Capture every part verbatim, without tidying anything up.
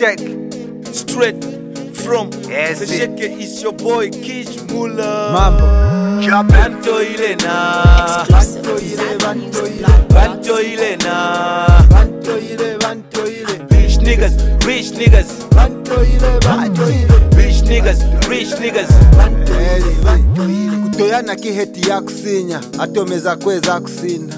check. Straight from Yes, the shake is your boy Kish Mula. Mambo. Chop it. Banto Ilena. Exclusive to Zambia Music Blog. Banto Ilena. Banto ile, banto ile. Rich niggas, rich niggas. Banto ile, banto ile. Rich niggas, rich niggas. Banto ile, banto ile. Kutoyana kiheti ya kusinya, atomeza kweza kusinda.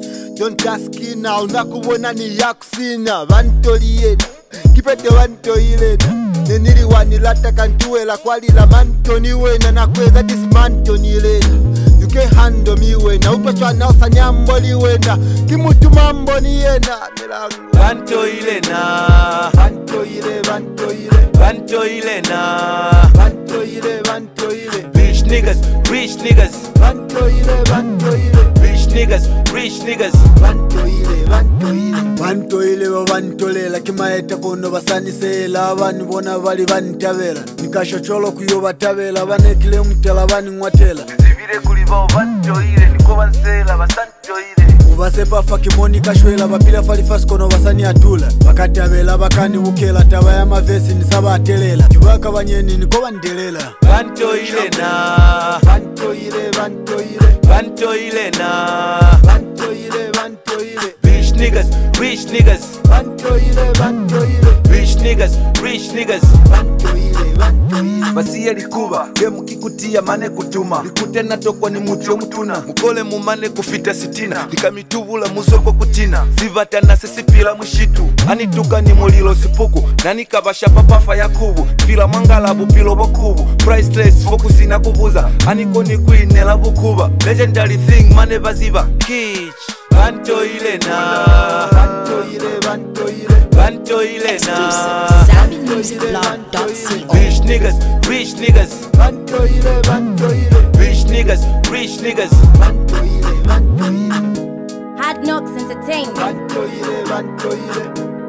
Jontaskina unakubona ni ya kusinya. Banto ile, kipete banto ile. Neniri wanilata kantuela kwalila manto niwena na kweza dismanto nilena. You can handle me wena, upachwa na usanyambo liwena. Kimutu mambo niyena milangu. Banto Ilena. Banto ile, banto ile. Banto Ilena. Banto ile, banto ile. Rich niggas, rich niggas. Banto ile, banto ile. Rich niggas, rich niggas. Banto ile, banto ile. Banto ile babantolela kimaeta kono basanisela abani bona bali bantabela nikashocholo kuyo batabela banekile mutela bani ngwatela zivire kuli bao banto ile niko bansela basanto ile ubasepa fakimoni kashwela bapila falifasi kono basani atula bakatabela bakani bukela tabaya mavesi nisaba atelela kibaka banyeni niko bandelela Banto Ilena. Banto ile, banto ile. Banto Ilena. Banto ile, banto ile. Rich niggas, rich niggas. Banto ile, banto ile. Rich niggas, rich niggas. Banto ile, banto ile. basiye likuba gemu kikutia mane kutuma likute natokwa ni mucho mutuna mukole mumane kufita sitina likamitubula muzoko kutina zivatana sesipila mushitu anituka ni mulilo sipuku nanikabasha papafa ya kubu pila mangala bupilo bokubu priceless fokusina kubuza aniko ni kwinela bukuba legendary thing mane baziba Kitch. Banto Ilena. Banto ile, banto ile. Banto Exclusive Ilena. to Zambia Music Blog dot co. Rich niggas, rich niggas. Banto ile, banto ile. Rich niggas, rich niggas. Banto ile, banto ile. Hard Knocks Entertainment. Banto ile, banto ile.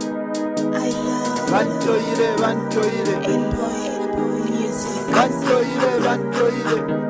Banto ile, banto ile. Banto ile, banto ile.